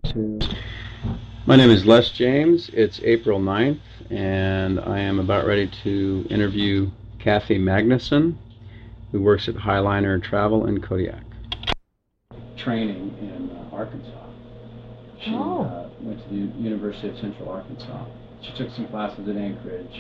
Two. My name is Les James. It's April 9th, and I am about ready to interview Kathy Magnuson, who works at Highliner Travel in Kodiak. Training in Arkansas. She went to the University of Central Arkansas. She took some classes at Anchorage,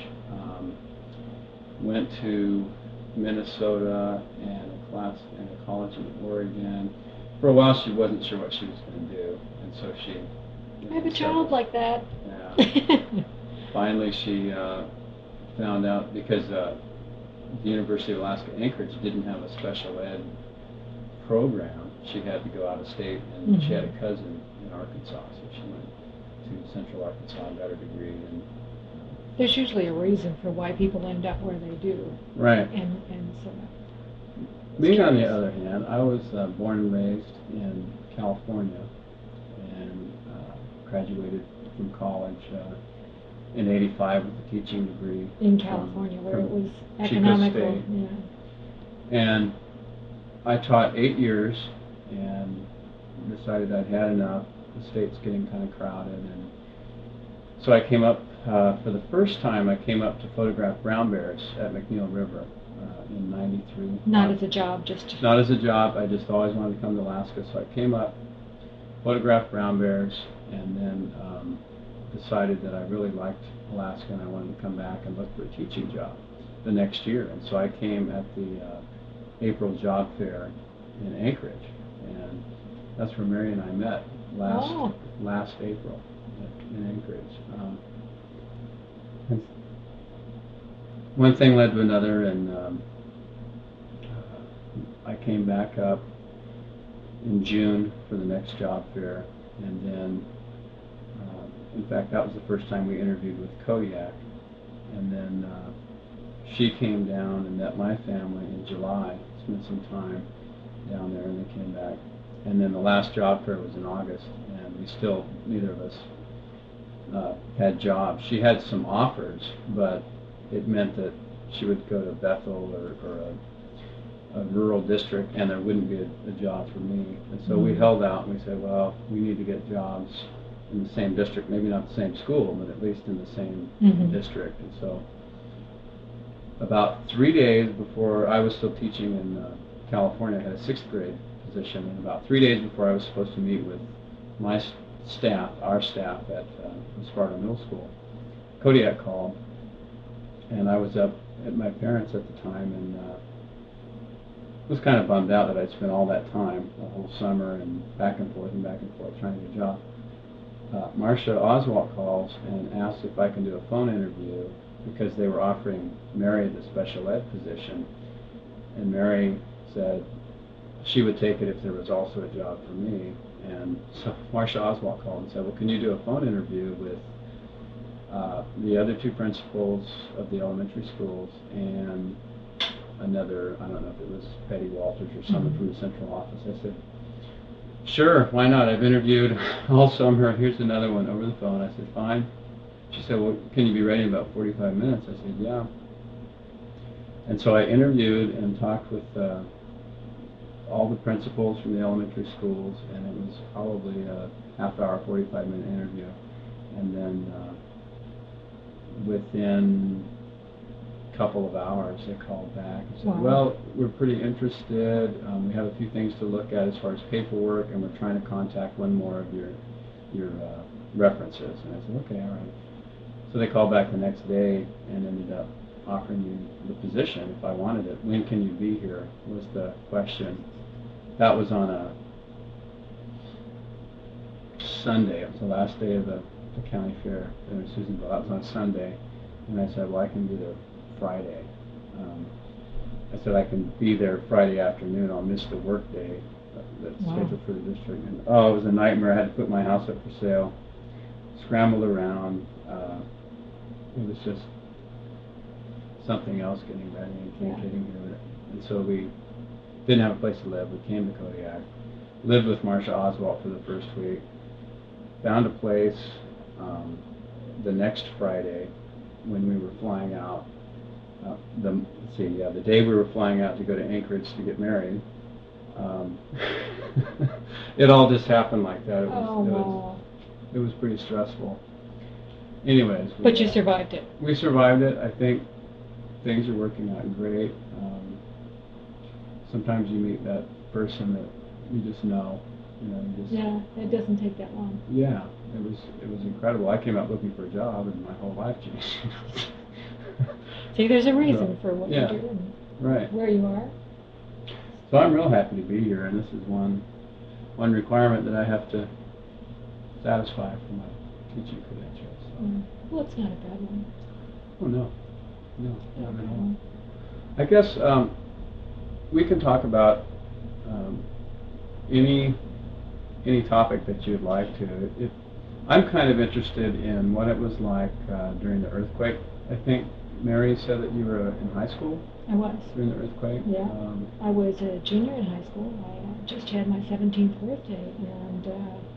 went to Minnesota and a class in a college in Oregon. For a while, she wasn't sure what she was going to do, and so she. I have a child like that. Yeah. Finally, she found out because the University of Alaska Anchorage didn't have a special ed program. She had to go out of state, and she had a cousin in Arkansas, so she went to Central Arkansas and got her degree. And there's usually a reason for why people end up where they do. Right. And so. Me, on the other hand, I was born and raised in California, and graduated from college in '85 with a teaching degree. In California, where it was economical. Yeah. And I taught 8 years and decided I'd had enough. The state's getting kind of crowded, and so I came up, for the first time, I came up to photograph brown bears at McNeil River in '93. Not as a job, just... Not as a job. I just always wanted to come to Alaska, so I came up, photographed brown bears, and then decided that I really liked Alaska and I wanted to come back and look for a teaching job the next year. And so I came at the April job fair in Anchorage, and that's where Mary and I met last April in Anchorage. One thing led to another, and I came back up in June for the next job fair, and then in fact that was the first time we interviewed with Kodiak, and then she came down and met my family in July, spent some time down there, and they came back, and then the last job fair was in August, and we still, neither of us had jobs. She had some offers, but it meant that she would go to Bethel or a rural district, and there wouldn't be a job for me. And so we held out, and we said, well, we need to get jobs in the same district, maybe not the same school, but at least in the same district. And so about 3 days before, I was still teaching in California, I had a 6th grade position, and about 3 days before I was supposed to meet with my staff, our staff at Sparta Middle School, Kodiak called, and I was up at my parents' at the time, and was kind of bummed out that I'd spent all that time, the whole summer, and back and forth trying to get a job. Marcia Oswalt calls and asks if I can do a phone interview because they were offering Mary the special ed position, and Mary said she would take it if there was also a job for me. And so Marcia Oswalt called and said, well, can you do a phone interview with the other 2 principals of the elementary schools and another, I don't know if it was Petty Walters or someone from the central office. I said, sure, why not? I've interviewed all summer. Here's another one over the phone. I said, fine. She said, well, can you be ready in about 45 minutes? I said, yeah. And so I interviewed and talked with all the principals from the elementary schools, and it was probably a half-hour, 45-minute interview. And then within couple of hours they called back and said, well, we're pretty interested, we have a few things to look at as far as paperwork, and we're trying to contact one more of your references. And I said, okay, all right. So they called back the next day and ended up offering me the position if I wanted it. When can you be here was the question. That was on a Sunday. It was the last day of the county fair in Susanville. That was on Sunday, and I said, well, I can do the Friday. I said I can be there Friday afternoon. I'll miss the work day that's scheduled for the district. And it was a nightmare. I had to put my house up for sale, scrambled around. It was just something else getting ready and getting here. And so we didn't have a place to live. We came to Kodiak, lived with Marcia Oswalt for the first week, found a place the next Friday when we were flying out. The day we were flying out to go to Anchorage to get married, Um, it all just happened like that. Wow. It was pretty stressful. Anyways. But you survived it. We survived it. I think things are working out great. Sometimes you meet that person that you just know. Yeah, it doesn't take that long. Yeah, it was incredible. I came out looking for a job, and my whole life changed. See, there's a reason for what you do and right. where you are. So I'm real happy to be here, and this is one requirement that I have to satisfy for my teaching credentials. So. Well, it's not a bad one. Oh no, not at all. I guess we can talk about any topic that you'd like to. I'm kind of interested in what it was like during the earthquake. I think Mary said that you were in high school. I was. During the earthquake? Yeah. I was a junior in high school. I just had my 17th birthday, and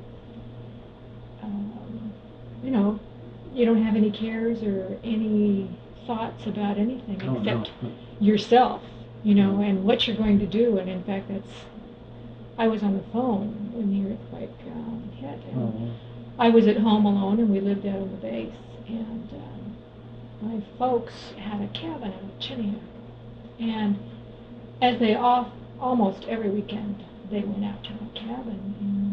you don't have any cares or any thoughts about anything except yourself, and what you're going to do. And in fact, I was on the phone when the earthquake hit. And I was at home alone, and we lived out on the base, and my folks had a cabin out at Chiniak. And as they almost every weekend, they went out to the cabin,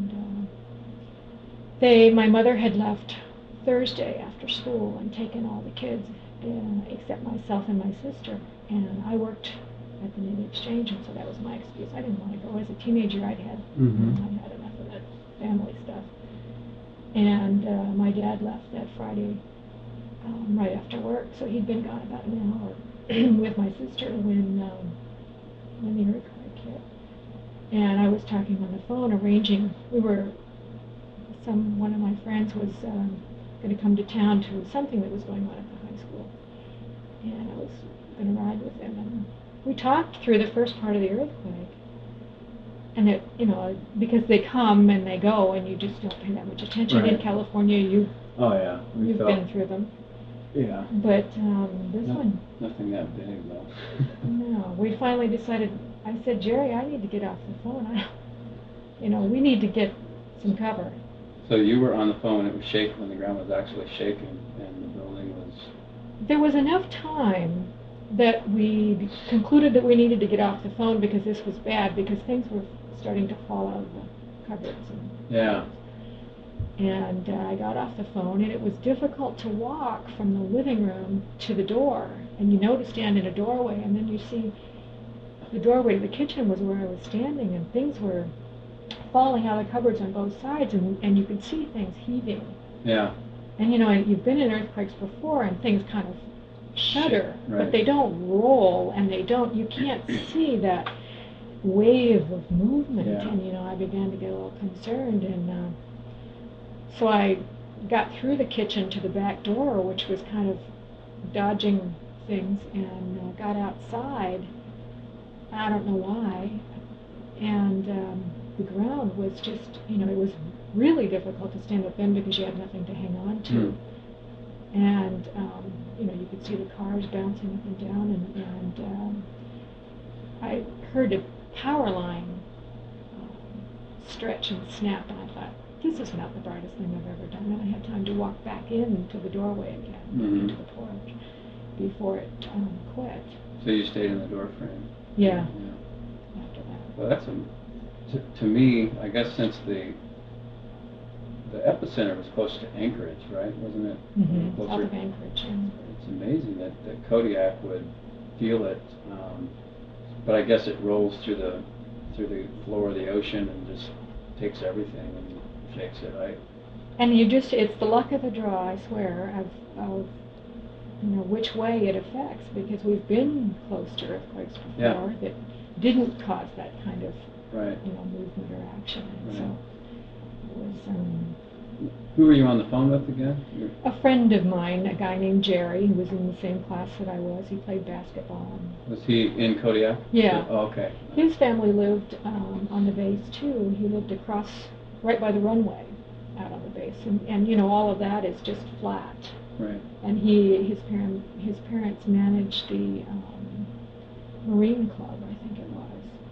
and my mother had left Thursday after school and taken all the kids, except myself and my sister, and I worked at the Navy Exchange, and so that was my excuse. I didn't want to go. As a teenager, I'd had enough of that family stuff. And my dad left that Friday right after work, so he'd been gone about an hour with my sister when the earthquake hit. And I was talking on the phone, arranging. One of my friends was going to come to town to something that was going on at the high school, and I was going to ride with him. And we talked through the first part of the earthquake, and because they come and they go, and you just don't pay that much attention. Right. In California, you've been through them. Yeah. But this one. Nothing that big, though. No, we finally decided. I said, Jerry, I need to get off the phone. We need to get some cover. So you were on the phone when it was shaking, when the ground was actually shaking, and the building was. There was enough time that we concluded that we needed to get off the phone because this was bad, because things were starting to fall out of the cupboards. And I got off the phone, and it was difficult to walk from the living room to the door. And to stand in a doorway, and then you see the doorway to the kitchen was where I was standing, and things were falling out of the cupboards on both sides, and you could see things heaving. Yeah. And you've been in earthquakes before, and things kind of shudder, right. But they don't roll, and you can't see that wave of movement. Yeah. And I began to get a little concerned, and so I got through the kitchen to the back door, which was kind of dodging things, and got outside. I don't know why. And the ground was just, it was really difficult to stand up then because you had nothing to hang on to. And, you could see the cars bouncing up and down, and I heard a power line stretch and snap, and I thought, this is not the brightest thing I've ever done. And I had time to walk back into the doorway again, into the porch, before it quit. So you stayed in the door frame? Yeah. After that. Well, that's to me, I guess, since the epicenter was close to Anchorage, right? Wasn't it? Mm-hmm. South of Anchorage. Yeah. It's amazing that Kodiak would feel it, but I guess it rolls through the floor of the ocean and just takes everything and shakes it, right? And it's the luck of the draw, I swear, of which way it affects, because we've been close to earthquakes before that didn't cause that kind of movement or action. And so it was. Who were you on the phone with again? A friend of mine, a guy named Jerry, who was in the same class that I was. He played basketball. Was he in Kodiak? Yeah. Oh, okay. His family lived on the base too. He lived across, right by the runway, out on the base, and all of that is just flat. Right. And his parents managed the Marine Club, I think it was,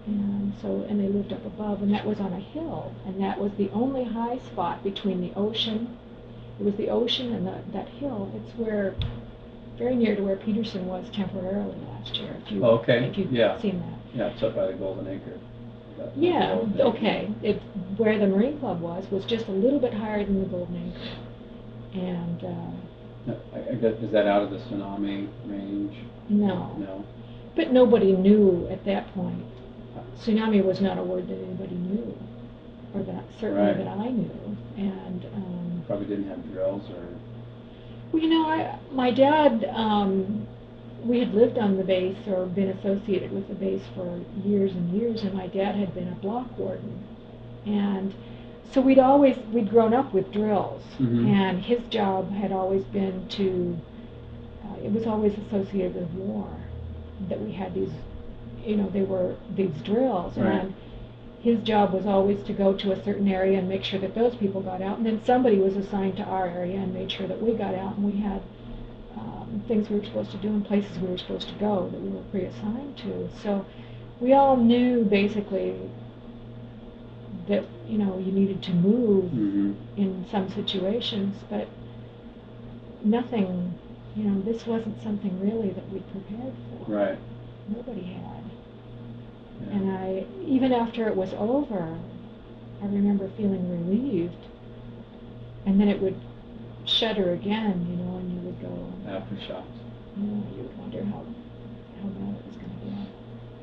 And so, and they lived up above, and that was on a hill, and that was the only high spot between the ocean. It was the ocean and that hill. It's where, very near to where Peterson was temporarily last year, if you, Okay, if you've yeah. seen that. Yeah, it's up by the Golden Acre. Yeah, Golden Acre. okay. Where the Marine Club was just a little bit higher than the Golden Acre. And, I guess, is that out of the tsunami range? no. No? But nobody knew at that point. Tsunami was not a word that anybody knew, or that certainly Right. that I knew. And Probably didn't have drills or... well, you know, my dad, we had lived on the base or been associated with the base for years and years, and my dad had been a block warden. And so we'd grown up with drills, Mhm. and his job had always been to, it was always associated with war, that we had these, you know, they were these drills. Right. And his job was always to go to a certain area and make sure that those people got out, and then somebody was assigned to our area and made sure that we got out, and we had things we were supposed to do and places we were supposed to go that we were pre-assigned to. So we all knew basically that, you know, you needed to move Mhm. in some situations, but nothing, you know, this wasn't something really that we prepared for. Right. Nobody had. Yeah. And even after it was over, I remember feeling relieved, and then it would shudder again, you know, and you would go, Aftershocks. you know, you would wonder how bad it was going to get.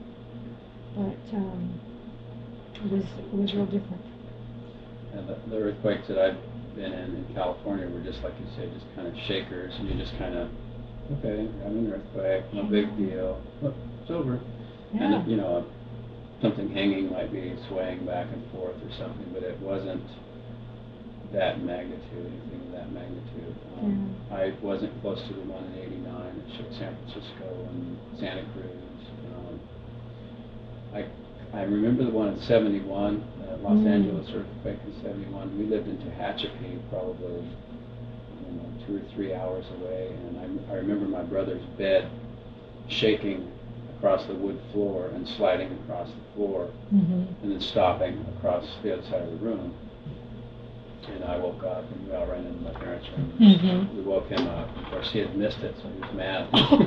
But it was real different. And the earthquakes that I've been in California were just like you say, just kind of shakers, and you just kind of, okay, having an earthquake, no big deal. Look, it's over. Yeah. And you know, something hanging might be swaying back and forth or something, but it wasn't that magnitude, anything of that magnitude. I wasn't close to the one in '89 that shook San Francisco and Santa Cruz. I remember the one in '71, Los Angeles earthquake in '71. We lived in Tehachapi, probably 2 or 3 hours away, and I remember my brother's bed shaking across the wood floor and sliding across the floor, and then stopping across the other side of the room. And I woke up, and we all ran into my parents' room. We woke him up. Of course, he had missed it, so he was mad.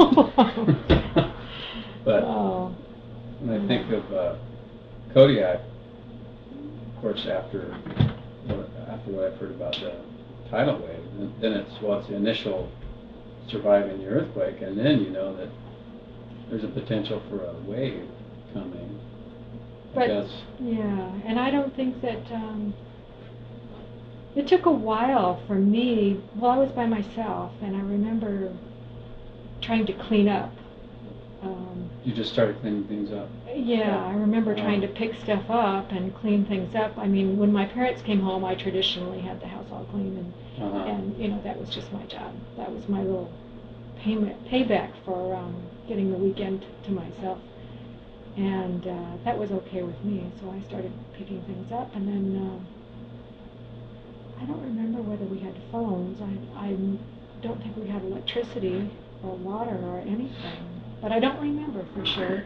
But when I think of Kodiak, of course, after what I've heard about the tidal wave, then it's the initial surviving the earthquake, and then you know that there's a potential for a wave coming. But yeah, and I don't think that it took a while for me. Well, I was by myself, and I remember trying to clean up. You just started cleaning things up? Yeah, I remember trying to pick stuff up and clean things up. I mean, when my parents came home, I traditionally had the house all clean, and you know, that was just my job. That was my little payback for getting the weekend to myself. And that was okay with me, so I started picking things up, and then I don't remember whether we had phones. I don't think we had electricity or water or anything, but I don't remember for sure.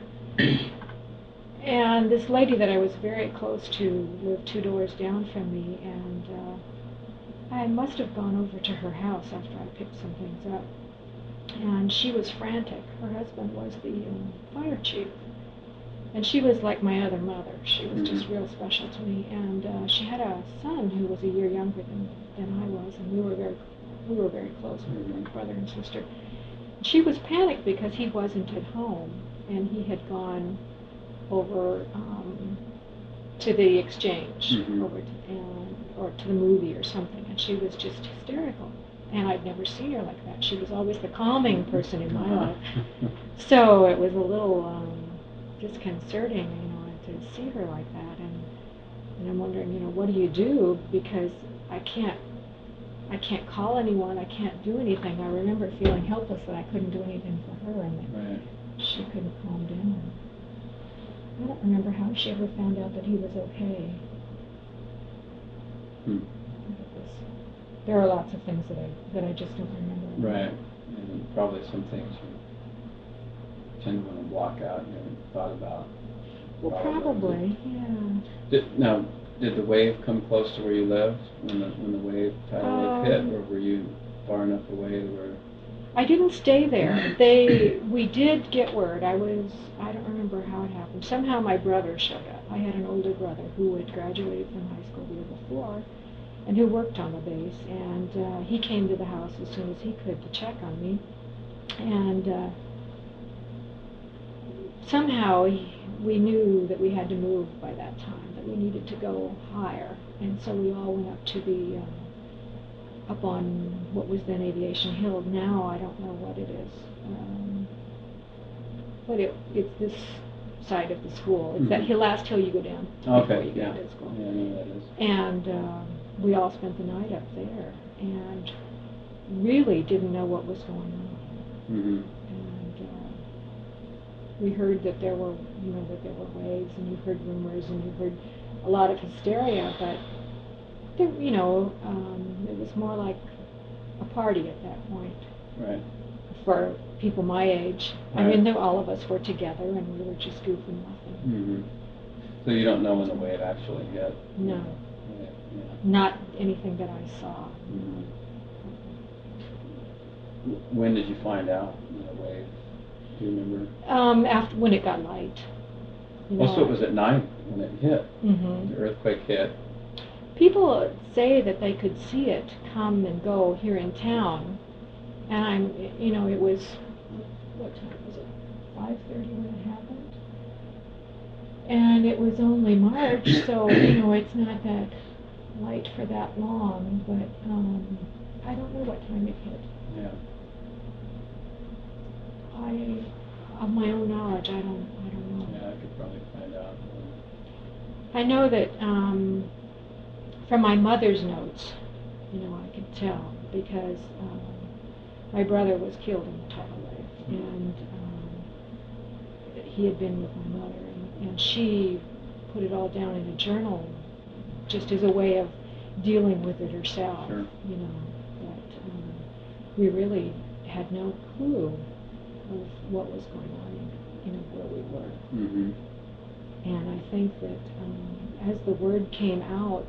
And this lady that I was very close to lived 2 doors down from me, and I must have gone over to her house after I picked some things up, and she was frantic. Her husband was the fire chief, and she was like my other mother. She was just real special to me, and she had a son who was a year younger than I was, and we were very close. We were like brother and sister. She was panicked because he wasn't at home, and he had gone over to the exchange, over to, or to the movie or something, and she was just hysterical. And I'd never seen her like that. She was always the calming person in my life. So it was a little disconcerting, you know, to see her like that. And I'm wondering, you know, what do you do? Because I can't call anyone. I can't do anything. I remember feeling helpless that I couldn't do anything for her, and that she couldn't calm down. I don't remember how she ever found out that he was okay. There are lots of things that I just don't remember. Right, and probably some things you tend to want to block out and haven't thought about. Well, probably, yeah. Did the wave come close to where you lived when the tidal wave hit, or were you far enough away to where? I didn't stay there. We did get word. I don't remember how it happened. Somehow my brother showed up. I had an older brother who had graduated from high school the year before and who worked on the base, and he came to the house as soon as he could to check on me. And somehow we knew that we had to move by that time, that we needed to go higher, and so we all went up to the up on what was then Aviation Hill. Now I don't know what it is, but it's this side of the school. It's that last hill you go down before you get into school. Yeah, I know that is. And we all spent the night up there, and really didn't know what was going on. Mm-hmm. And we heard that there were waves, and you heard rumors, and you heard a lot of hysteria, but there, it was more like a party at that point. Right. For people my age. Right. I mean, all of us were together, and we were just goofing nothing. Mm-hmm. So you don't know when the wave actually hit? No. Yeah. Not anything that I saw. Mm-hmm. When did you find out the wave? Do you remember? After when it got light. So it was at night when it hit. Mm-hmm. The earthquake hit. People say that they could see it come and go here in town, and it was, what time was it? 5:30 when it happened, and it was only March, so it's not that light for that long. But I don't know what time it hit. Yeah. Of my own knowledge, I don't know. Yeah, I could probably find out. I know that from my mother's notes, I could tell because my brother was killed in the tidal wave, and he had been with my mother, and she put it all down in a journal, just as a way of dealing with it herself. Sure. But we really had no clue of what was going on, where we were. Mm-hmm. And I think that as the word came out,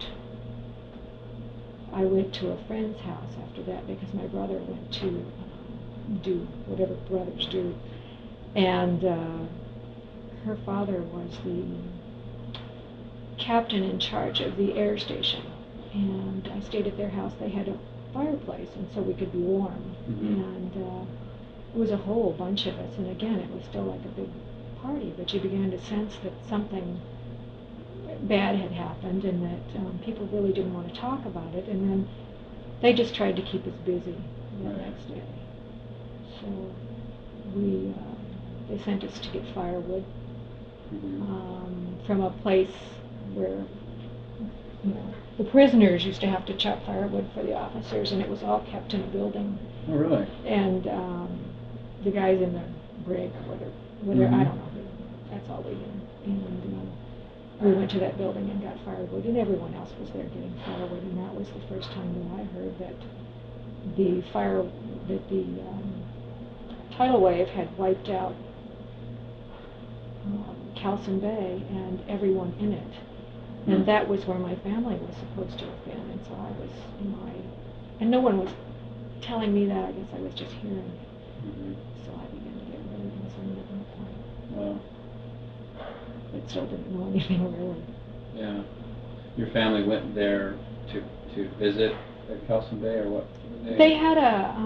I went to a friend's house after that because my brother went to do whatever brothers do. And her father was the captain in charge of the air station. And I stayed at their house. They had a fireplace, and so we could be warm. Mm-hmm. And it was a whole bunch of us. And again, it was still like a big party, but you began to sense that something bad had happened, and that people really didn't want to talk about it, and then they just tried to keep us busy the next day. So they sent us to get firewood from a place where the prisoners used to have to chop firewood for the officers, and it was all kept in a building. Oh, really? And the guys in the brig, or whatever, I don't know. That's all we knew. And we went to that building and got firewood, and everyone else was there getting firewood, and that was the first time that I heard that the tidal wave had wiped out Calson Bay and everyone in it. And that was where my family was supposed to have been, and so I was and no one was telling me that. I guess I was just hearing. Mm-hmm. So I began to get really concerned at that point. Wow. But still didn't know anything really. Yeah. Your family went there to visit at Calson Bay, or what? They had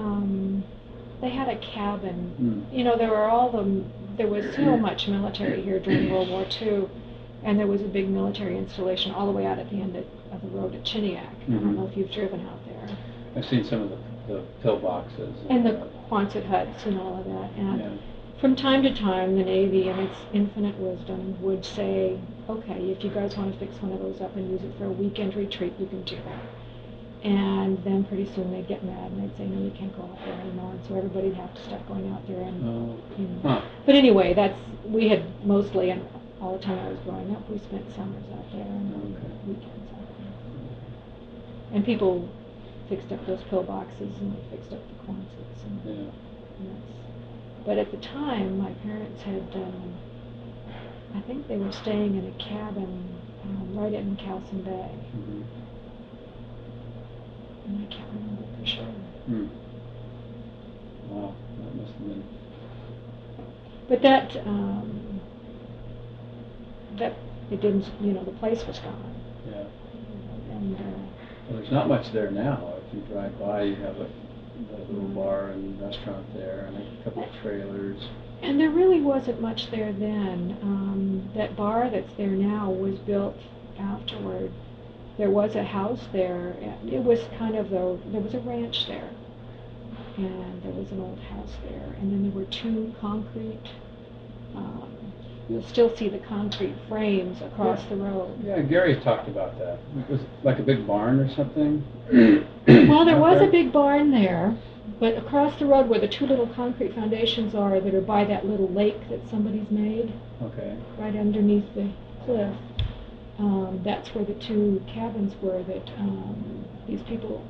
a cabin. There was so much military here during World War II, and there was a big military installation all the way out at the end of the road at Chiniak. Mm-hmm. I don't know if you've driven out there. I've seen some of the pillboxes. And the Quonset huts and all of that. And yeah. From time to time, the Navy, in its infinite wisdom, would say, okay, if you guys want to fix one of those up and use it for a weekend retreat, you can do that. And then pretty soon they'd get mad and they'd say, no, you can't go out there anymore. And so everybody'd have to start going out there. And, But anyway, we had mostly, and all the time I was growing up, we spent summers out there and weekends out there. And people fixed up those pillboxes, and they fixed up the Quonsets. And that's, but at the time, my parents had I think they were staying in a cabin right in Calson Bay. Mhm. And I can't remember for sure. Hmm. Wow, that must have been. But that it didn't, the place was gone. Yeah. And Well, there's not much there now. If you drive by, you have that little bar and restaurant there, and a couple of trailers. and there really wasn't much there then. That bar that's there now was built afterward. There was a house there. And it was kind of there was a ranch there, and there was an old house there, and then there were two concrete. You'll still see the concrete frames across the road. Yeah, Gary talked about that. It was like a big barn or something. Well, there Out was there? a big barn there, but across the road where the two little concrete foundations are that are by that little lake that somebody's made, Okay. right underneath the cliff, that's where the two cabins were that these people,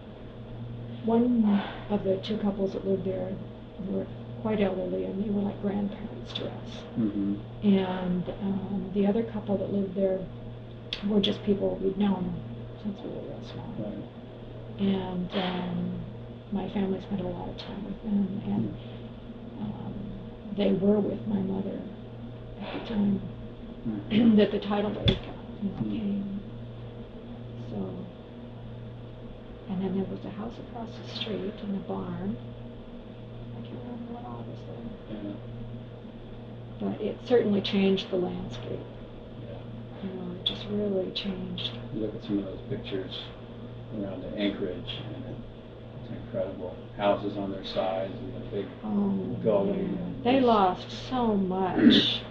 one of the two couples that lived there were quite elderly, and they were like grandparents to us. Mm-hmm. And the other couple that lived there were just people we'd known since we were real small. Right. And my family spent a lot of time with them, and they were with my mother at the time Mm-hmm. that the tidal wave Mhm. came. So, and then there was a house across the street and a barn. I can't remember what all was there. Yeah. But it certainly changed the landscape. Yeah. It just really changed. You look at some of those pictures around the Anchorage, and it's incredible. Houses on their sides and the big gully. And They it's- lost so much.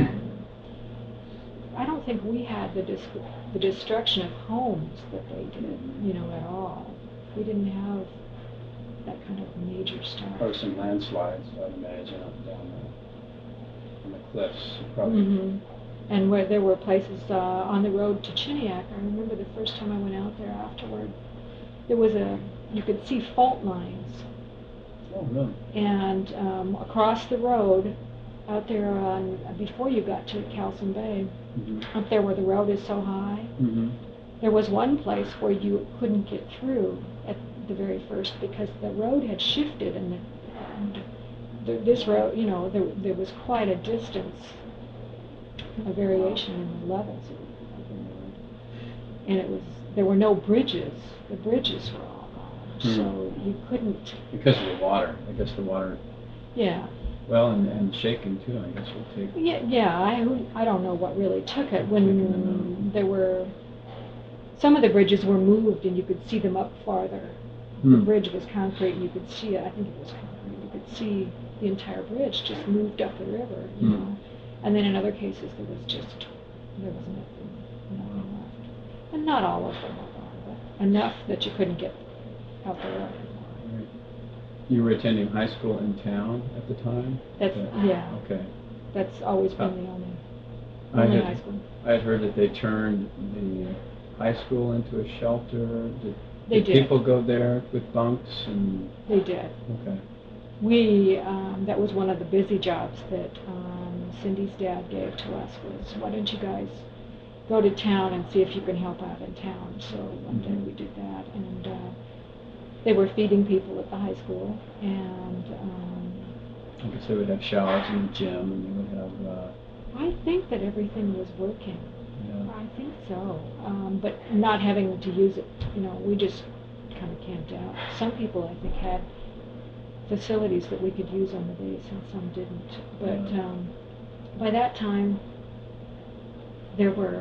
I don't think we had the destruction of homes that they did, at all. We didn't have that kind of major stuff. Or some landslides, I'd imagine, up and down on the cliffs. Probably. Hmm. And where there were places on the road to Chiniac, I remember the first time I went out there afterward, you could see fault lines. Oh, really? And across the road, out there before you got to Calson Bay, Mm-hmm. up there where the road is so high, Mm-hmm. there was one place where you couldn't get through at the very first because the road had shifted, and this road, there was quite a distance, a variation in the levels of the road. And there were no bridges. The bridges were all gone, so you couldn't. Because of the water. I guess the water. Yeah. Well, and shaking too. I guess will take. Yeah. I don't know what really took it Taking when there were. Some of the bridges were moved, and you could see them up farther. The Hmm. bridge was concrete, and you could see it. I think it was concrete. You could see the entire bridge just moved up the river, Hmm. And then in other cases, there was nothing left. And not all of them were gone, but enough that you couldn't get out the road anymore. Right. You were attending high school in town at the time? Yeah. Okay. That's always been the only I high school. had heard that they turned the high school into a shelter. They did did. people go there with bunks and? They did. Okay. That was one of the busy jobs that Cindy's dad gave to us was, why don't you guys go to town and see if you can help out in town? So one day we did that, and they were feeding people at the high school, and I guess they would have showers in the gym, and they would have. I think that everything was working. Yeah. I think so, but not having to use it, we just kind of camped out. Some people, I think, had facilities that we could use on the base, and some didn't. But Yeah. by that time, there were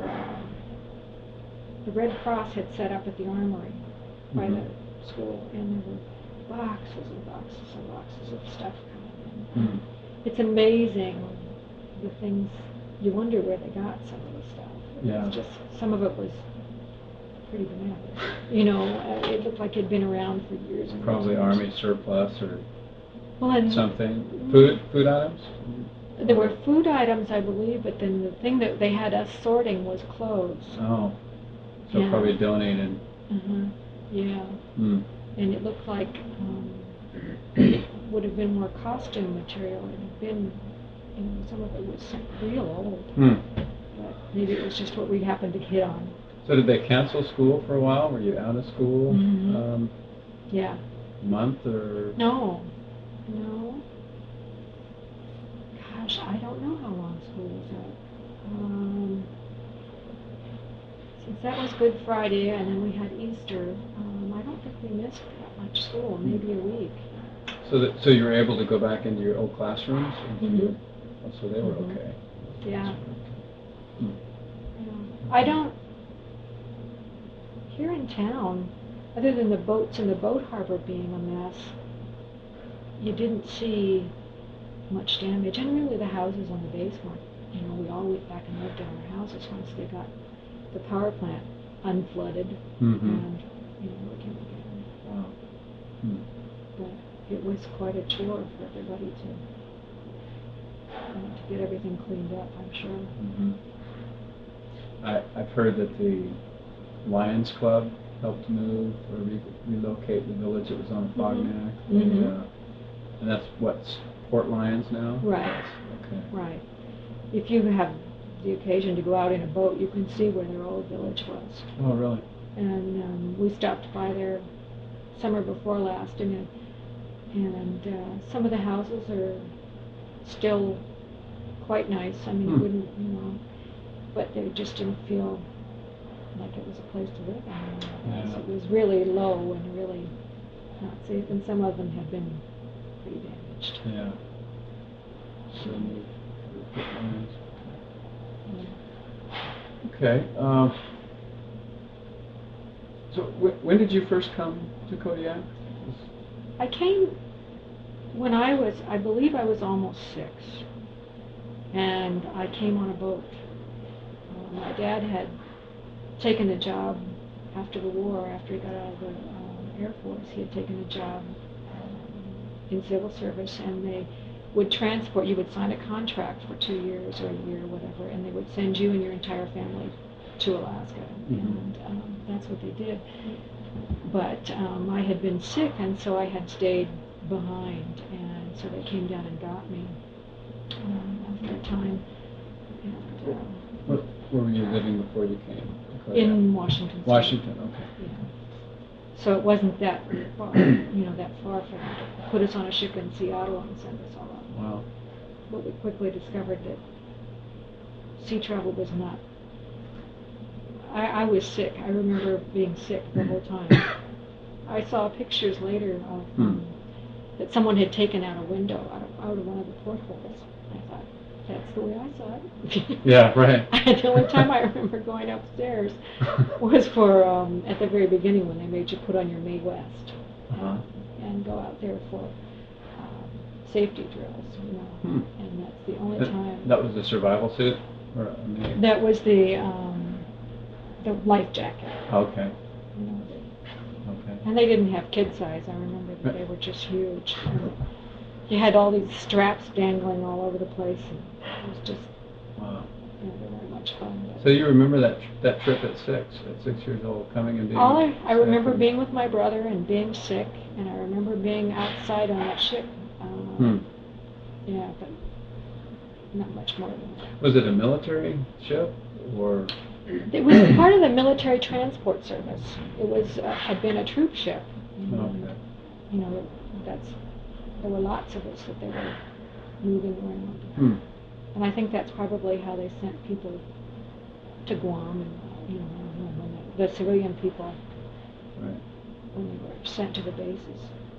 the Red Cross had set up at the armory by Mhm. the school, and there were boxes and boxes and boxes of stuff coming in. Hmm. It's amazing the things. You wonder where they got some of the stuff. It Yeah. was just some of it was pretty bananas. It looked like it'd been around for years and Probably years and army years. surplus or Well, and something. Food items. there were food items, I believe, but then the thing that they had us sorting was clothes. Oh. So Yeah. probably donated. Yeah. Hmm. And it looked like it would have been more costume material. It had been some of it was real old. Hmm. But maybe it was just what we happened to hit on. So did they cancel school for a while? Were you out of school? Mhm. Yeah. Month or? No. Gosh, I don't know how long school was out. Since that was Good Friday and then we had Easter, I don't think we missed that much school, maybe a week. So you were able to go back into your old classrooms? Mhm. Oh, so they were Mhm. okay. Yeah. Hmm. I don't, here in town, other than the boats in the boat harbor being a mess, you didn't see much damage. And really the houses on the basement, we all went back and lived in our houses once they got the power plant unflooded Mm-hmm. and, we came again. Wow. Hmm. But it was quite a chore for everybody to get everything cleaned up, I'm sure. Mm-hmm. I've heard that the Lions Club helped move or relocate the village that was on Fognac. Mhm. And that's Port Lions now? Right. Okay. Right. If you have the occasion to go out in a boat, you can see where their old village was. Oh, really? And we stopped by there summer before last, and some of the houses are still quite nice. I mean, it wouldn't, but they just didn't feel like it was a place to live in. Yeah. It was really low and really not safe, and some of them have been pretty damaged. Yeah. So they moved to Port Lions. Okay. So when did you first come to Kodiak? I came when I believe I was almost 6, and I came on a boat. My dad had taken a job after the war, after he got out of the Air Force. He had taken a job in civil service, and they would transport, you would sign a contract for 2 years or a year or whatever, and they would send you and your entire family to Alaska, and that's what they did. But I had been sick, and so I had stayed behind, and so they came down and got me after a time. And, where were you living before you came to Kodiak? in Washington State. Washington, okay. Yeah. So it wasn't that far, that far for them to put us on a ship in Seattle and send us all out. Wow. But we quickly discovered that sea travel was not. I was sick. I remember being sick the whole time. I saw pictures later of that someone had taken out a window out of one of the portholes. I thought, that's the way I saw it. Yeah, right. The only time I remember going upstairs was for at the very beginning when they made you put on your Mae West and go out there for safety drills, and that's the only time. That was the survival suit, or a Mae? That was the life jacket. Okay. Okay. And they didn't have kid size. I remember that they were just huge. And you had all these straps dangling all over the place, and it was just. Wow. They weren't much fun. So you remember that trip at 6 years old, coming and being. I remember being with my brother and being sick, and I remember being outside on that ship. Yeah, but not much more than that. Was it a military ship, or? It was part of the military transport service. It was had been a troop ship. Okay. There were lots of us that they were moving around. And I think that's probably how they sent people to Guam, and when the civilian people, right, when they were sent to the bases.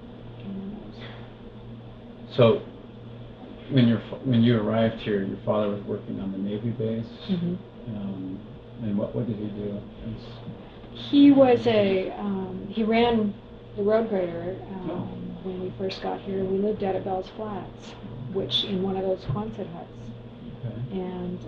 So, when you arrived here, your father was working on the Navy base. And what did he do? He was he ran the road grader when we first got here. We lived out at Bell's Flats, which in one of those Quonset huts. Okay. And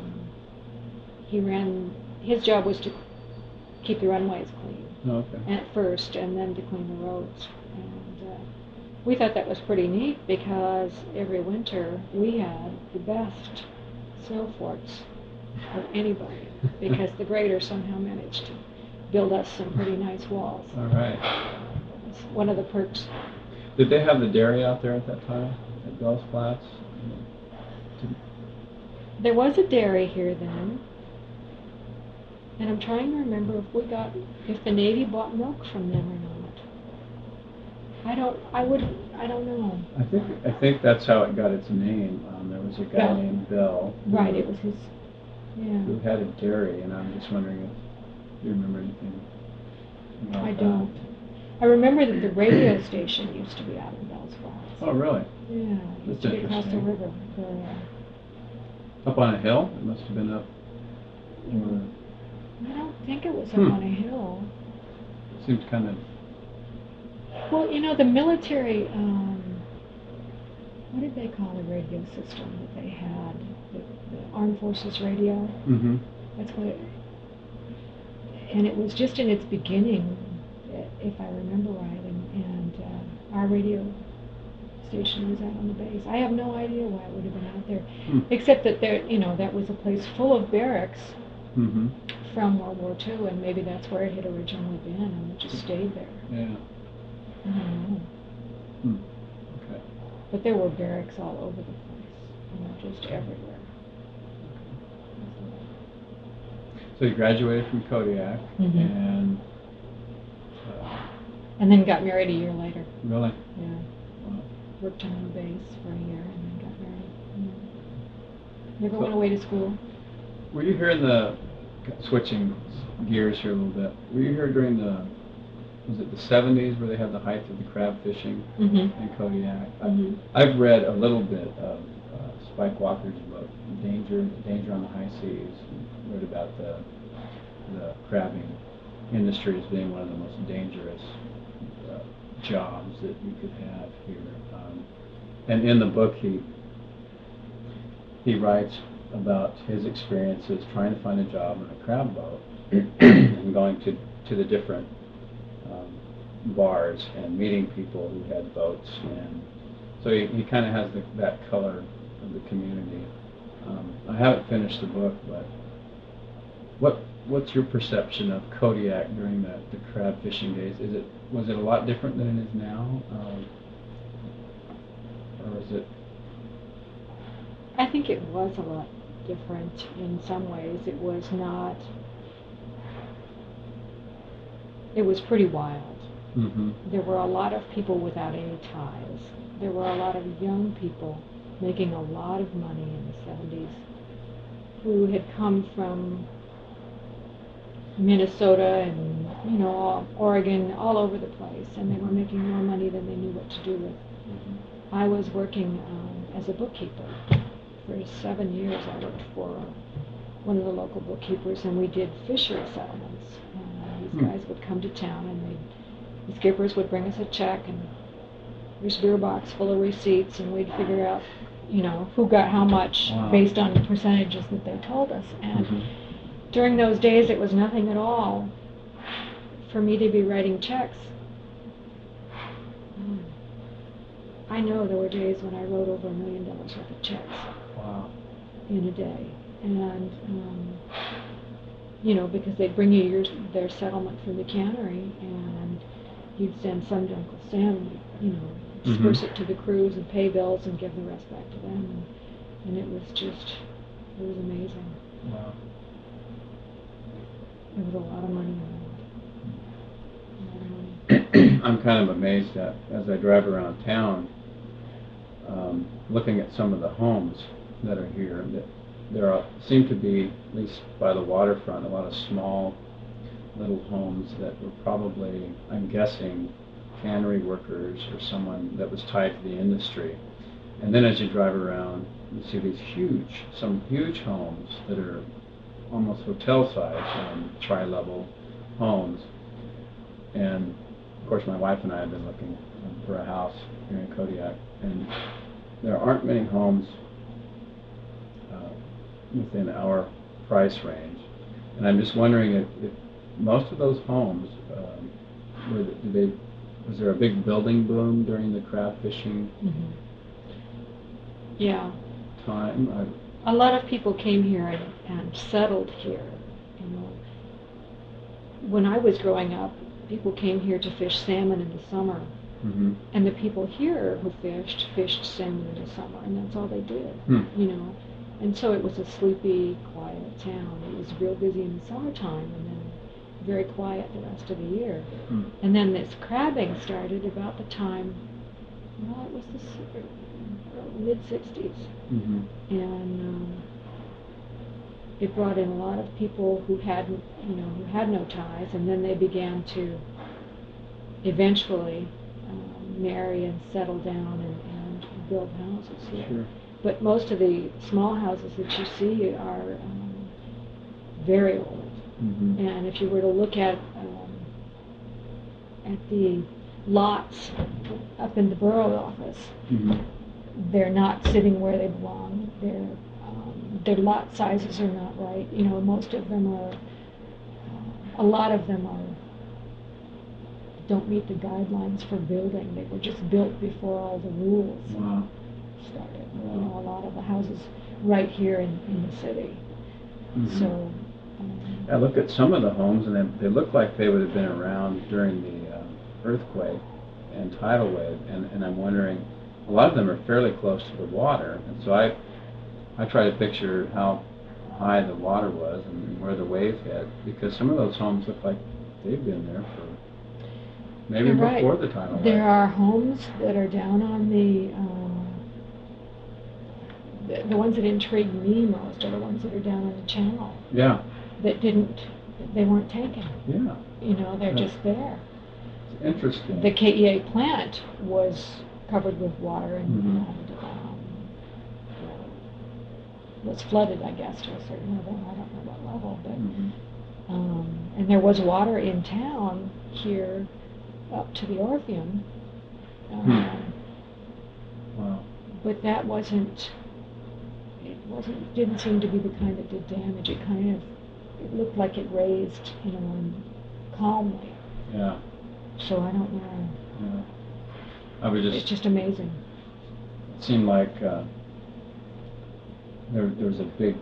his job was to keep the runways clean. At first, and then to clean the roads. And we thought that was pretty neat because every winter we had the best snow forts of anybody, because the grader somehow managed to build us some pretty nice walls. All right. It's one of the perks. Did they have the dairy out there at that time, at Bell's Flats? There was a dairy here then, and I'm trying to remember if the Navy bought milk from them or not. I don't know. I think that's how it got its name. There was a guy Bill. named Bill. Right, it was his, yeah. Who had a dairy, and I'm just wondering if you remember anything about I that. don't. I remember that the radio station used to be out in Bells Falls. Oh, really? Yeah, it used That's to be across the interesting. river. Up on a hill? It must have been up. Or I don't think it was up Hmm. on a hill. seems kind of. Well, the military, what did they call the radio system that they had? The Armed Forces radio? Mm-hmm. That's what and it was just in its beginning, if I remember right, and our radio station was out on the base. I have no idea why it would have been out there, except that that was a place full of barracks Mm-hmm. from World War II, and maybe that's where it had originally been, and it just stayed there. Yeah. I don't know. Okay. But there were barracks all over the place, just everywhere. So you graduated from Kodiak, Mhm. and And then got married a year later. really. Yeah. Wow. Worked on the base for a year and then got married. Yeah. Never So- went away to school. Were you here switching gears here a little bit, were you here during was it the 70s where they had the height of the crab fishing Mm-hmm. in Kodiak? Mm-hmm. I've read a little bit of Spike Walker's book, Danger on the High Seas, and read about the crabbing industry as being one of the most dangerous jobs that you could have here. And in the book, he writes about his experiences trying to find a job on a crab boat and going to the different bars and meeting people who had boats, and so he kind of has that color of the community. I haven't finished the book, but what's your perception of Kodiak during the crab fishing days? Was it a lot different than it is now, or is it? I think it was a lot different in some ways. It was not. It was pretty wild. Mm-hmm. There were a lot of people without any ties. There were a lot of young people making a lot of money in the 70s who had come from Minnesota and, Oregon, all over the place, and they were making more money than they knew what to do with. Mm-hmm. I was working as a bookkeeper. For 7 years I worked for one of the local bookkeepers, and we did fishery settlements. These guys would come to town, and the skippers would bring us a check, and there's a beer box full of receipts, and we'd figure out, who got how much. Wow. Based on the percentages that they told us. And Mm-hmm. during those days, it was nothing at all for me to be writing checks. I know there were days when I wrote over $1 million worth of checks. Wow. In a day, and because they'd bring you their settlement from the cannery, and you'd send some to Uncle Sam, disperse it to the crews and pay bills and give the rest back to them, and it was amazing. Wow. There was a lot of money involved. I'm kind of amazed at, as I drive around town, looking at some of the homes that are here, that there seem to be, at least by the waterfront, a lot of small little homes that were probably, I'm guessing, cannery workers or someone that was tied to the industry. And then as you drive around, you see these some huge homes that are almost hotel-size, tri-level homes. And of course, my wife and I have been looking for a house here in Kodiak, and there aren't many homes within our price range. And I'm just wondering if most of those homes, was there a big building boom during the crab fishing Yeah. time? A lot of people came here and settled here. When I was growing up, people came here to fish salmon in the summer, Mm-hmm. And the people here who fished salmon in the summer, and that's all they did, Hmm. you know. And so it was a sleepy, quiet town. It was real busy in the summertime, and then very quiet the rest of the year. Hmm. And then this crabbing started about the time, well, it was the mid-60s. Mm-hmm. And it brought in a lot of people who had no ties, and then they began to eventually marry and settle down and build houses here. Sure. But most of the small houses that you see are very old. Mm-hmm. And if you were to look at the lots up in the borough office, Mm-hmm. they're not sitting where they belong. Their lot sizes are not right. You know, most of them are. A lot of them don't meet the guidelines for building. They were just built before all the rules Wow. started. Wow. You know, a lot of the houses right here in the city. Mm-hmm. So. I look at some of the homes, and they look like they would have been around during the earthquake and tidal wave, and I'm wondering, a lot of them are fairly close to the water, and so I try to picture how high the water was and where the wave hit, because some of those homes look like they've been there for maybe You're before right. the tidal wave. There are homes that are down on the ones that intrigue me most are the ones that are down on the channel. Yeah. They weren't taken. Yeah. You know, they're just there. It's interesting. The KEA plant was covered with water and, Mm-hmm. was flooded, I guess, to a certain level. I don't know what level, but Mm-hmm. and there was water in town here up to the Orpheum. Wow. But that didn't seem to be the kind that did damage. It looked like it raised, calmly. Yeah. So I don't know. Yeah. I was It's just amazing. It seemed like there's a big,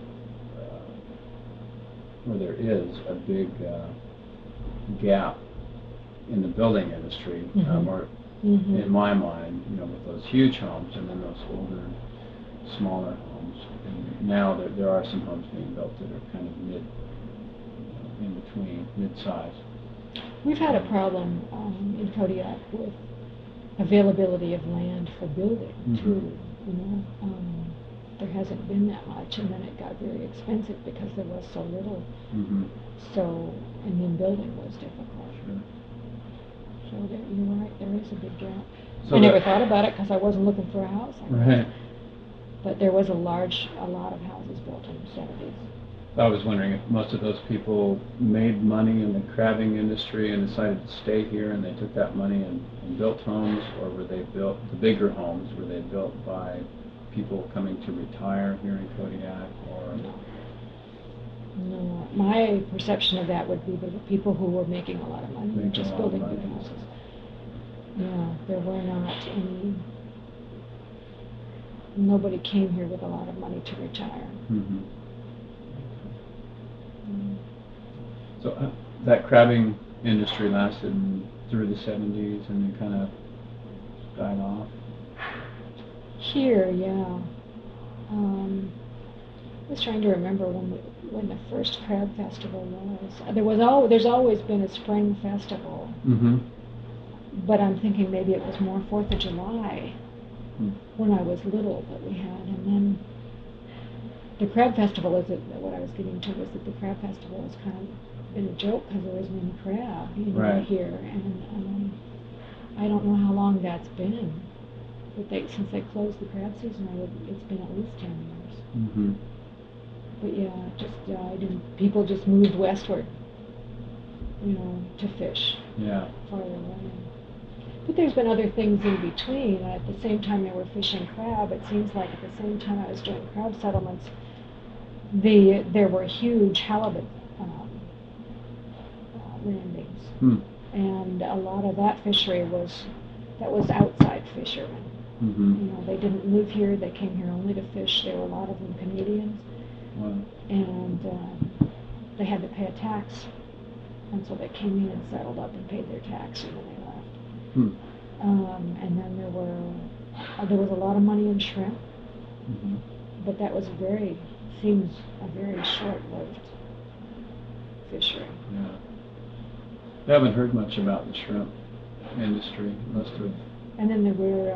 or there is a big gap in the building industry, Mhm. or Mm-hmm. in my mind, with those huge homes and then those older, smaller homes. And now there are some homes being built that are kind of in between, mid-size. We've had a problem in Kodiak with availability of land for building, Mhm. too. There hasn't been that much, and then it got very expensive because there was so little. Mm-hmm. So, and then building was difficult. Sure. So you're right, there is a big gap. So I never that- thought about it because I wasn't looking for a house. I guess. Right. But there was a lot of houses built in the 70s. I was wondering if most of those people made money in the crabbing industry and decided to stay here, and they took that money and built homes, or were they built, the bigger homes, were they built by people coming to retire here in Kodiak, or? No, my perception of that would be the people who were making a lot of money were Making just a lot of building big money. houses. Yeah, there were not any. Nobody came here with a lot of money to retire. Mm-hmm. Mm. So that crabbing industry lasted through the 70s and then kind of died off? Here, yeah. I was trying to remember when the first crab festival was. There's always been a spring festival, Mm-hmm. but I'm thinking maybe it was more 4th of July Hmm. when I was little that we had, and then the crab festival what I was getting to was that the crab festival has kind of been a joke because there isn't any crab, Right. here, and I don't know how long that's been, but since they closed the crab season, it's been at least 10 years. Mm-hmm. But yeah, it just died, and people just moved westward, to fish Yeah. farther away. But there's been other things in between. At the same time they were fishing crab, it seems like at the same time I was doing crab settlements, there were huge halibut landings. Hmm. And a lot of that fishery was outside fishermen. Mm-hmm. They didn't live here, they came here only to fish. There were a lot of them Canadians. Wow. And they had to pay a tax. And so they came in and settled up and paid their tax, and then they left. Hmm. And then there was a lot of money in shrimp, Mhm. but that was seems a very short-lived fishery. Yeah. I haven't heard much about the shrimp industry. Most of And then there were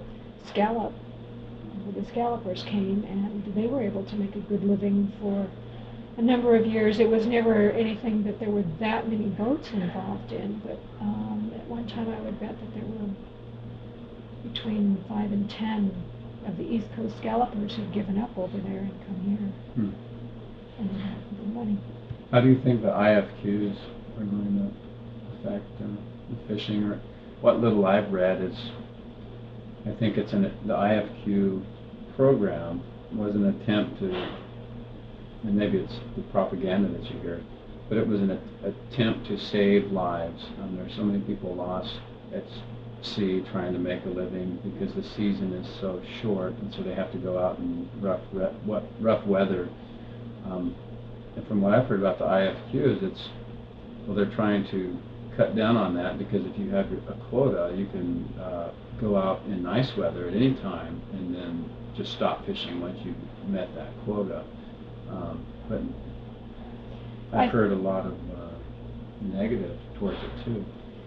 the scallopers came, and they were able to make a good living for a number of years. It was never anything that there were that many boats involved in, but at one time I would bet that there were between 5 and 10 of the East Coast scallopers who'd given up over there and come here. And they had good money. How do you think the IFQs are going to affect the fishing? Or what little I've read is, I think it's the IFQ program was an attempt to, and maybe it's the propaganda that you hear, but it was an attempt to save lives. There's so many people lost at sea trying to make a living because the season is so short, and so they have to go out in rough weather. And from what I've heard about the IFQs, they're trying to cut down on that, because if you have a quota, you can go out in nice weather at any time and then just stop fishing once you've met that quota. But I've heard a lot of negative towards it too.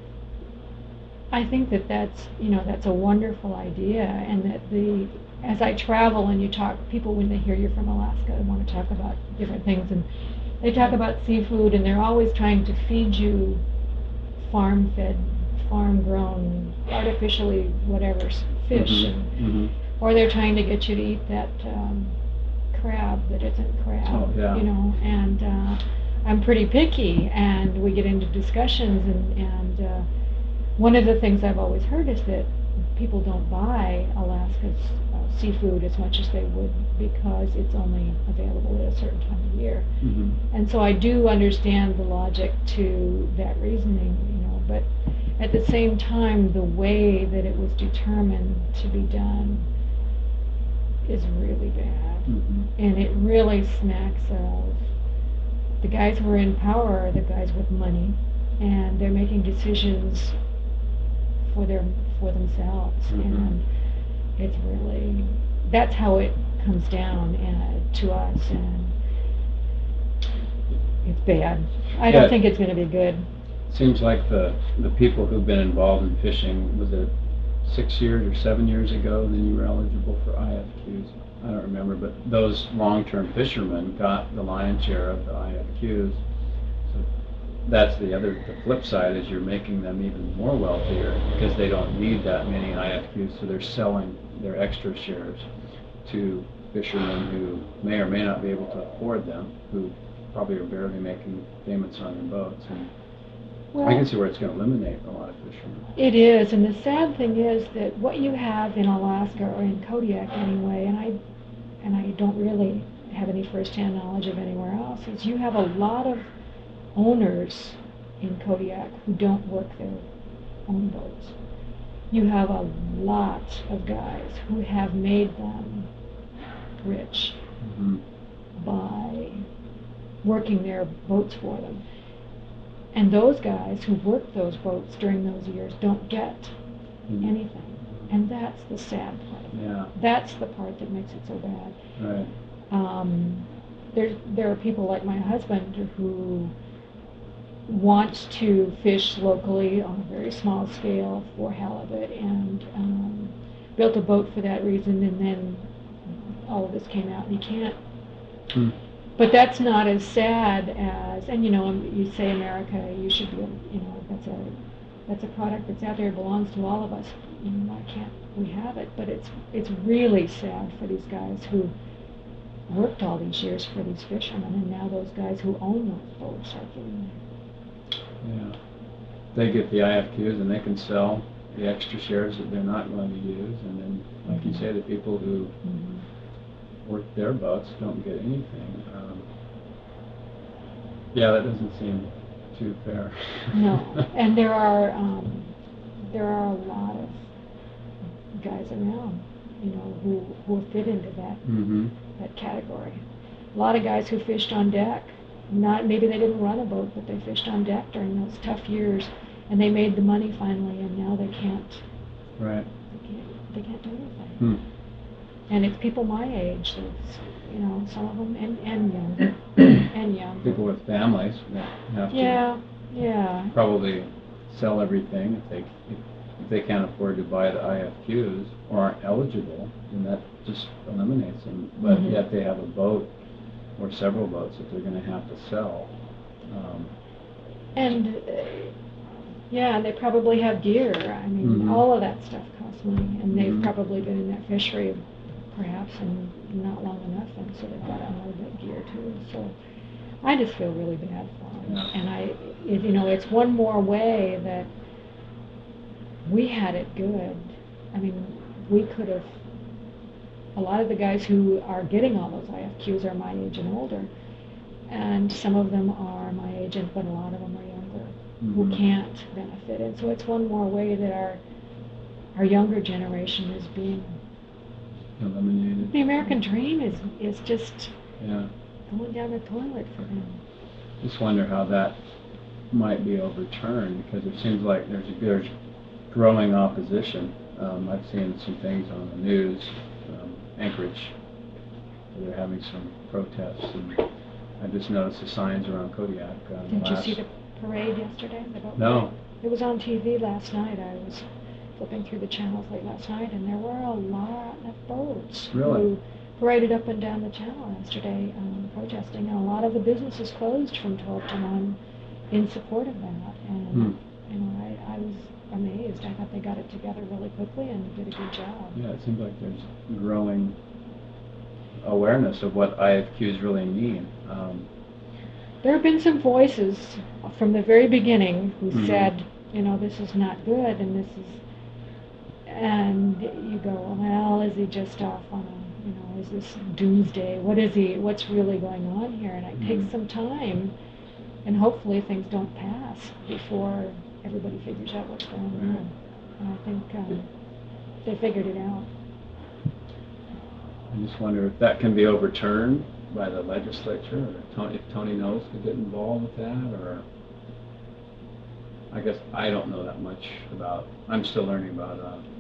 I think that's a wonderful idea, and that as I travel and you talk, people when they hear you're from Alaska want to talk about different things, and they talk about seafood, and they're always trying to feed you farm-fed, farm-grown, artificially whatever fish, or they're trying to get you to eat that crab that isn't crab. Oh, yeah. And I'm pretty picky, and we get into discussions, and one of the things I've always heard is that people don't buy Alaska's seafood as much as they would because it's only available at a certain time of year. And so I do understand the logic to that reasoning, but at the same time, the way that it was determined to be done is really bad. And it really smacks of the guys who are in power are the guys with money, and they're making decisions for themselves, and it's really, that's how it comes down to us, and it's bad. I don't think it's going to be good. Seems like the people who've been involved in fishing, was it 6 years or 7 years ago, then you were eligible for IFQs? I don't remember, but those long-term fishermen got the lion's share of the IFQs. So that's the flip side, is you're making them even more wealthier because they don't need that many IFQs, so they're selling their extra shares to fishermen who may or may not be able to afford them, who probably are barely making payments on their boats. And I can see where it's going to eliminate a lot of fishermen. It is, and the sad thing is that what you have in Alaska, or in Kodiak anyway, and I don't really have any first-hand knowledge of anywhere else, is you have a lot of owners in Kodiak who don't work their own boats. You have a lot of guys who have made them rich by working their boats for them. And those guys who work those boats during those years don't get anything. And that's the sad part of it. Yeah. That's the part that makes it so bad. Right. There are people like my husband who wants to fish locally on a very small scale for halibut, and built a boat for that reason, and then all of this came out and he can't. But that's not as sad as, and you say America, you should be, that's a product that's out there, belongs to all of us. Why can't we have it? But it's really sad for these guys who worked all these years for these fishermen, and now those guys who own those boats are getting there. Yeah. They get the IFQs and they can sell the extra shares that they're not going to use, and then, like you say, the people who work their boats don't get anything. Yeah, that doesn't seem too fair. No, and there are a lot of guys around, who fit into that category. A lot of guys who fished on deck. Maybe they didn't run a boat, but they fished on deck during those tough years, and they made the money finally, and now they can't Right. They can't do anything. Hmm. And it's people my age, that's, you know, some of them, and younger, and younger. People with families that have to Yeah. probably sell everything if they can't afford to buy the IFQs or aren't eligible, then that just eliminates them. But Mhm. yet they have a boat or several boats that they're going to have to sell. And, yeah, and they probably have gear. I mean, Mhm. all of that stuff costs money, and they've Mhm. probably been in that fishery perhaps and not long enough, and so they've got to unload that gear too. So I just feel really bad for them. Yeah. And you know, it's one more way that we had it good. I mean, we could have, a lot of the guys who are getting all those IFQs are my age and older, and some of them are my age, but a lot of them are younger, who Mhm. can't benefit. And so it's one more way that our younger generation is being, Eliminated. the American dream is just Yeah. going down the toilet for them. Just wonder how that might be overturned, because it seems like there's growing opposition. I've seen some things on the news, Anchorage, where they're having some protests, and I just noticed the signs around Kodiak. Didn't you see the parade yesterday? The boat No. parade? It was on TV last night. I was flipping through the channels late last night, and there were a lot of boats Really? who paraded up and down the channel yesterday protesting, and a lot of the businesses closed from 12 to 1 in support of that. And you know, I was amazed. I thought they got it together really quickly and did a good job. Yeah, it seems like there's growing awareness of what IFQs really mean. There have been some voices from the very beginning who Mhm. said, you know, this is not good, and this is, and you go, well, is he just off on a, you know, is this doomsday? What's really going on here? And it takes Mhm. some time, and hopefully things don't pass before everybody figures out what's going Right. on. And I think they figured it out. I just wonder if that can be overturned by the legislature, or if Tony Knowles could get involved with that, or I guess I don't know that much about. I'm still learning about